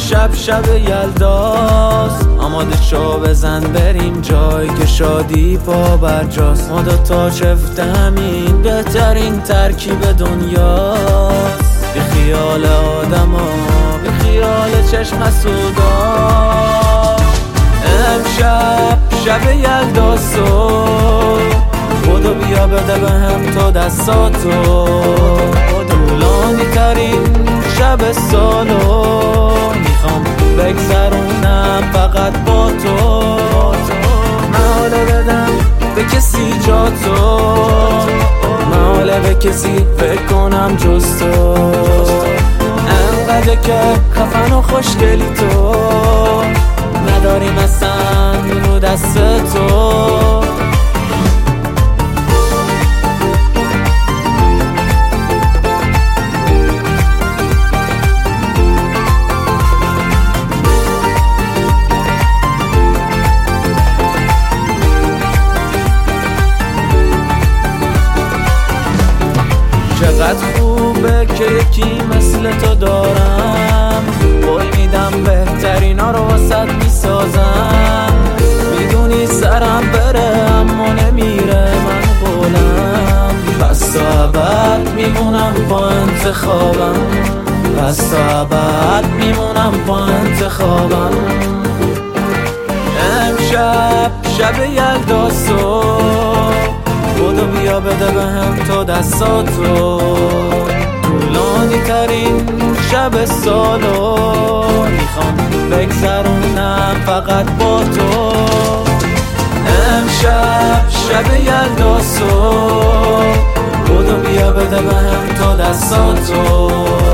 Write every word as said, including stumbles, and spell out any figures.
امشب شب یلداست، آماده شو بزن بریم جایی که شادی پا برجاست. ما دوتا چفت همین بهترین ترکیب دنیاست. بی خیال آدم ها، بی خیال چشم حسودا. امشب شب یلداستو، بودو بیا بده به هم تو دستاتو. طولانی ترین شب سالو میخوام بگذرونم فقط با تو. محاله بدم به کسی جا تو، محاله به کسی فکر کنم جز تو. انقدر که خفن و خوشگلی تو، نداریم اصلا رو دست تو. چقدر خوبه که یکی مثل تو دارم، قول میدم بهترینا رو واسط میسازم. میدونی سرم بره اما نمیره من قولم، پس تا ابد میمونم با انتخابم، پس تا ابد میمونم با انتخابم. امشب شب یلداستو، بودو بیا بده به هم تو دستاتو. طولانی ترین شب سالو میخوام بگذرونم فقط با تو. امشب شب یلداستو، بودو بیا بده به هم تو دستاتو.